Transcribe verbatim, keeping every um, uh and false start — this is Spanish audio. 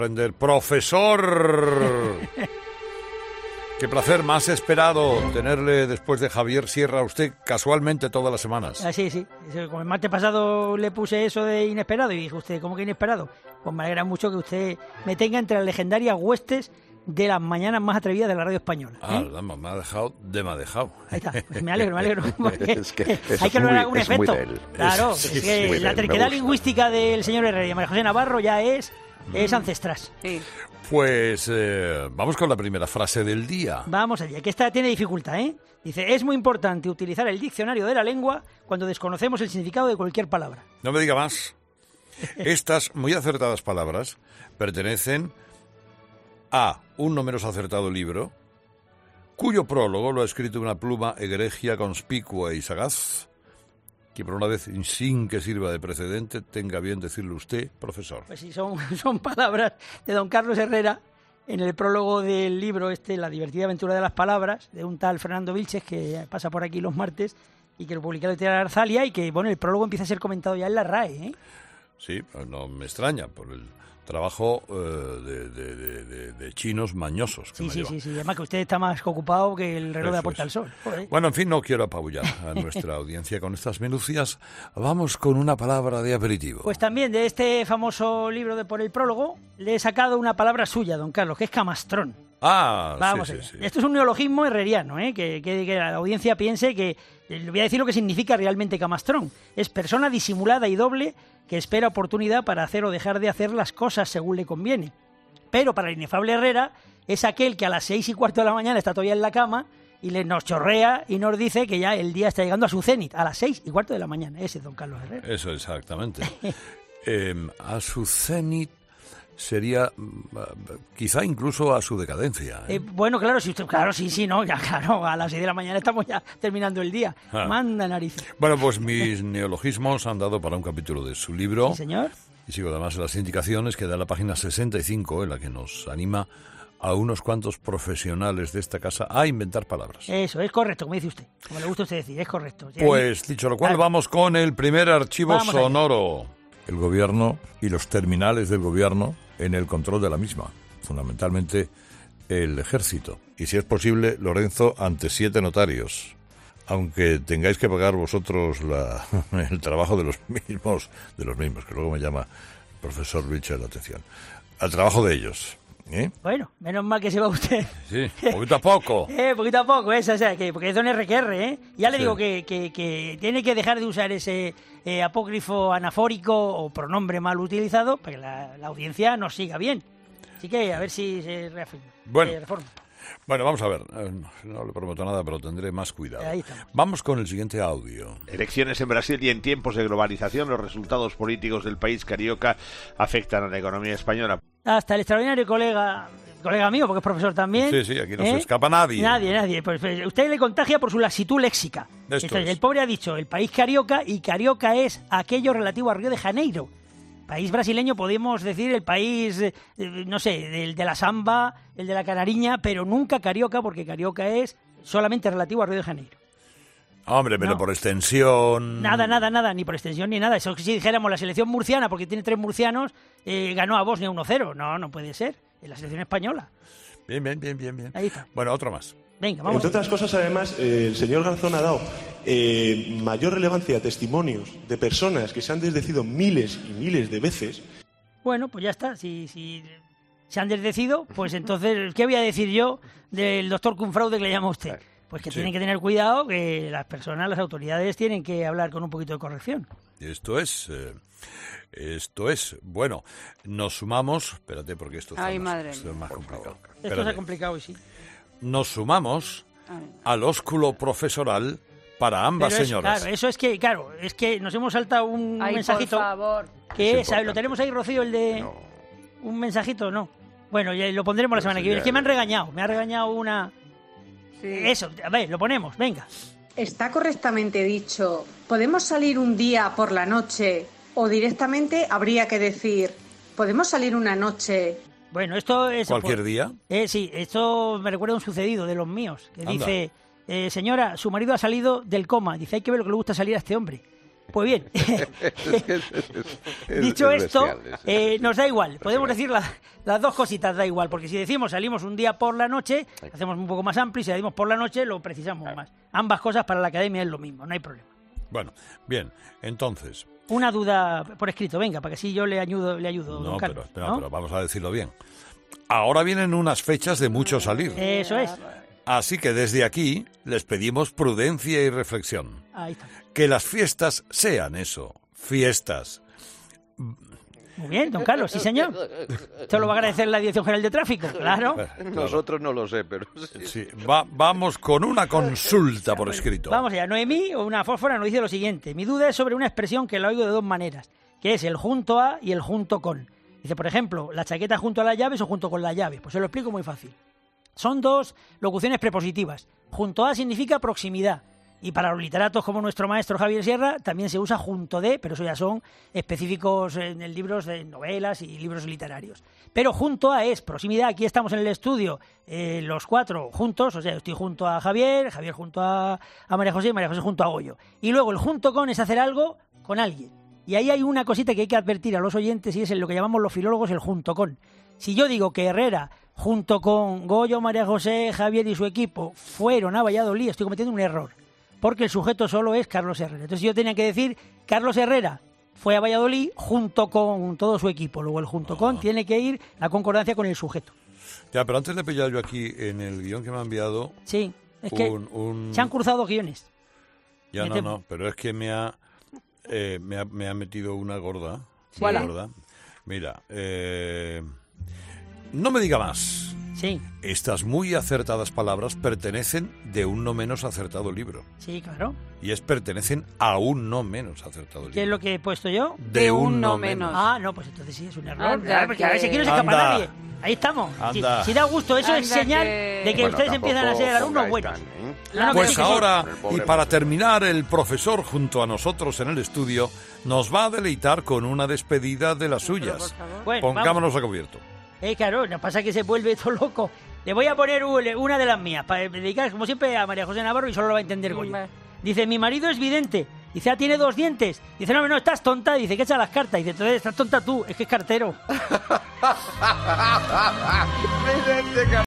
Profesor, qué placer más esperado tenerle después de Javier Sierra a usted casualmente todas las semanas. Ah, sí, sí. Como el martes pasado le puse eso de inesperado y dijo usted, ¿cómo que inesperado? Pues me alegra mucho que usted me tenga entre las legendarias huestes de las mañanas más atrevidas de la radio española. ¿eh? Ah, dama, me ha dejado de me ha dejado. Ahí está, pues me alegro, me alegro. Es que hay que lograr algún es efecto. Muy de él. Claro, Sí, es que sí, la terquedad lingüística del señor Herrera y María José Navarro ya es, es ancestral. Sí. Pues eh, vamos con la primera frase del día. Vamos allá, que esta tiene dificultad, ¿eh? Dice, es muy importante utilizar el diccionario de la lengua cuando desconocemos el significado de cualquier palabra. No me diga más. Estas muy acertadas palabras pertenecen a un no menos acertado libro, cuyo prólogo lo ha escrito una pluma egregia, conspicua y sagaz, que por una vez, sin que sirva de precedente, tenga bien decirle usted, profesor. Pues sí, son, son palabras de don Carlos Herrera en el prólogo del libro este, La divertida aventura de las palabras, de un tal Fernando Vilches, que pasa por aquí los martes y que lo publica la Editorial Arzalia, y que, bueno, el prólogo empieza a ser comentado ya en la R A E, ¿eh? Sí, no me extraña, por el trabajo eh, de, de, de, de, de chinos mañosos. Que Sí, me sí, lleva. sí, sí. Además que usted está más ocupado que el reloj Eso de la Puerta es. del Sol. Joder. Bueno, en fin, no quiero apabullar a nuestra audiencia con estas minucias. Vamos con una palabra de aperitivo. Pues también de este famoso libro de Por el prólogo le he sacado una palabra suya, don Carlos, que es camastrón. Ah, Vamos sí, allá. sí, sí. Esto es un neologismo herreriano, ¿eh? que, que, que la audiencia piense que... Le voy a decir lo que significa realmente camastrón. Es persona disimulada y doble que espera oportunidad para hacer o dejar de hacer las cosas según le conviene. Pero para el inefable Herrera es aquel que a las seis y cuarto de la mañana está todavía en la cama y le nos chorrea y nos dice que ya el día está llegando a su cenit, a las seis y cuarto de la mañana. Ese es don Carlos Herrera. Eso exactamente. eh, a su cenit sería mm, quizá incluso a su decadencia. ¿eh? Eh, bueno, claro, si usted, claro, sí, sí, no, ya claro, a las seis de la mañana estamos ya terminando el día. Ah. Manda narices. Bueno, pues mis neologismos han dado para un capítulo de su libro. Sí, señor. Y sigo además las indicaciones que da la página sesenta y cinco, en la que nos anima a unos cuantos profesionales de esta casa a inventar palabras. Eso, es correcto, como dice usted. Como le gusta a usted decir, es correcto. Pues, dicho lo cual, Ah. vamos con el primer archivo Vamos allá. sonoro. El gobierno y los terminales del gobierno en el control de la misma. Fundamentalmente el ejército. Y si es posible, Lorenzo, ante siete notarios. Aunque tengáis que pagar vosotros la, el trabajo de los mismos, de los mismos, que luego me llama el profesor Vilches la atención. Al trabajo de ellos. ¿Eh? Bueno, menos mal que se va usted. Sí, poquito a poco. Eh, poquito a poco, esa, o sea, que, porque es don R Q R, ¿eh? Ya le Sí. digo que, que, que tiene que dejar de usar ese eh, apócrifo anafórico o pronombre mal utilizado para que la, la audiencia nos siga bien. Así que a ver si se reafirma. Bueno. se reforma. Bueno, vamos a ver. Eh, No le prometo nada, pero tendré más cuidado. Ahí estamos. Vamos con el siguiente audio. Elecciones en Brasil y en tiempos de globalización, los resultados políticos del país carioca afectan a la economía española. Hasta el extraordinario colega, colega mío, porque es profesor también. Sí, sí, aquí no ¿eh? se escapa nadie. Nadie, nadie. Pues, pues, usted le contagia por su laxitud léxica. Esto Entonces, es. el pobre ha dicho el país carioca, y carioca es aquello relativo a Río de Janeiro. País brasileño, podemos decir el país, eh, no sé, el de la samba, el de la canariña, pero nunca carioca, porque carioca es solamente relativo a Río de Janeiro. Hombre, pero No. por extensión... Nada, nada, nada, ni por extensión ni nada. Eso que si dijéramos la selección murciana, porque tiene tres murcianos, eh, ganó a Bosnia uno cero. No, no puede ser. Es la selección española. Bien, bien, bien, bien, bien. Ahí está. Bueno, otro más. Venga, vamos. Entre otras cosas, además, eh, el señor Garzón ha dado eh, mayor relevancia a testimonios de personas que se han desdecido miles y miles de veces. Bueno, pues ya está. Si, si se han desdecido, pues entonces, ¿qué voy a decir yo del doctor Cunfraude que le llama a usted? Pues que Sí. tienen que tener cuidado, que las personas, las autoridades tienen que hablar con un poquito de corrección. Esto es... eh, esto es... Bueno, nos sumamos... Espérate, porque esto, está Ay, más, madre esto es más complicado. Esto se Espérate. ha complicado hoy sí. Nos sumamos Ay. al ósculo profesoral para ambas Pero es- señoras. claro, eso es que, claro, es que nos hemos saltado un Ay, mensajito. por favor. Que Es es, ¿sabe? Lo importante. tenemos ahí, Rocío, el de... No. Un mensajito, no. Bueno, ya lo pondremos la semana que viene. Es que me han regañado, me ha regañado una... Sí. Eso, a ver, lo ponemos, venga. Está correctamente dicho. ¿Podemos salir un día por la noche o directamente habría que decir, podemos salir una noche? Bueno, esto es... ¿Cualquier pues, día? Eh, sí, esto me recuerda a un sucedido de los míos, que Anda. dice, eh, señora, su marido ha salido del coma. Dice, hay que ver lo que le gusta salir a este hombre. Pues bien, Es- dicho es esto, bestial, es- eh, nos da igual. Podemos decir la- las dos cositas, da igual. Porque si decimos salimos un día por la noche, hacemos un poco más amplio. Y si decimos por la noche, lo precisamos más. Ambas cosas para la academia es lo mismo, no hay problema. Bueno, bien, entonces... Una duda por escrito, venga, para que así yo le ayudo, le ayudo, No, don Carlos. pero, espera, ¿no? pero vamos a decirlo bien. Ahora vienen unas fechas de mucho salir. Eso es. Así que desde aquí les pedimos prudencia y reflexión. Ahí está. Que las fiestas sean eso, fiestas. Muy bien, don Carlos, sí señor. Esto lo va a agradecer la Dirección General de Tráfico, claro. Nosotros no lo sé, pero... Sí, va- vamos con una consulta por escrito. Vamos allá, Noemí, o una fósfora, nos dice lo siguiente. Mi duda es sobre una expresión que la oigo de dos maneras, que es el junto a y el junto con. Dice, por ejemplo, la chaqueta junto a las llaves o junto con las llaves. Pues se lo explico muy fácil. Son dos locuciones prepositivas. Junto a significa proximidad. Y para los literatos como nuestro maestro Javier Sierra también se usa junto de, pero eso ya son específicos en el libros de novelas y libros literarios. Pero junto a es proximidad. Aquí estamos en el estudio eh, los cuatro juntos, o sea, estoy junto a Javier, Javier junto a, a María José y María José junto a Goyo. Y luego el junto con es hacer algo con alguien. Y ahí hay una cosita que hay que advertir a los oyentes y es en lo que llamamos los filólogos el junto con. Si yo digo que Herrera, junto con Goyo, María José, Javier y su equipo, fueron a Valladolid, estoy cometiendo un error. Porque el sujeto solo es Carlos Herrera. Entonces yo tenía que decir, Carlos Herrera fue a Valladolid junto con todo su equipo. Luego el junto con tiene que ir la concordancia con el sujeto. Ya, pero antes de pillar yo aquí en el guión que me ha enviado... Sí, es que un, un- se han cruzado guiones. Ya me no, temo. no, pero es que me ha, eh, me ha, me ha metido una gorda. Sí. Una gorda. Mira, eh, no me diga más. Sí, Estas muy acertadas palabras pertenecen de un no menos acertado libro. sí, claro. Y es pertenecen a un no menos acertado libro. ¿Qué es lo que he puesto yo? De un no menos. Ah, no, pues entonces sí, es un error. Anda, Claro, porque a ver si aquí no se que- escapa Anda. nadie. Ahí estamos. Si, Anda. si da gusto, eso es Anda, señal que- de que Bueno, ustedes empiezan a ser tampoco alumnos pongáis buenos. tan, ¿eh? No, no, que Pues sí, que sí. ahora, El y pobre para hombre. terminar, el profesor junto a nosotros en el estudio nos va a deleitar con una despedida de las suyas. Bueno, vamos. Pongámonos a cubierto. Eh, claro, nos pasa que se vuelve todo loco. Le voy a poner u- una de las mías, para dedicar, como siempre, a María José Navarro y solo lo va a entender Goyo. Vale. Dice, mi marido es vidente. Dice, ah, tiene dos dientes. Dice, no, no, estás tonta. Dice, que echa las cartas. Dice, entonces estás tonta tú, es que es cartero. Vidente,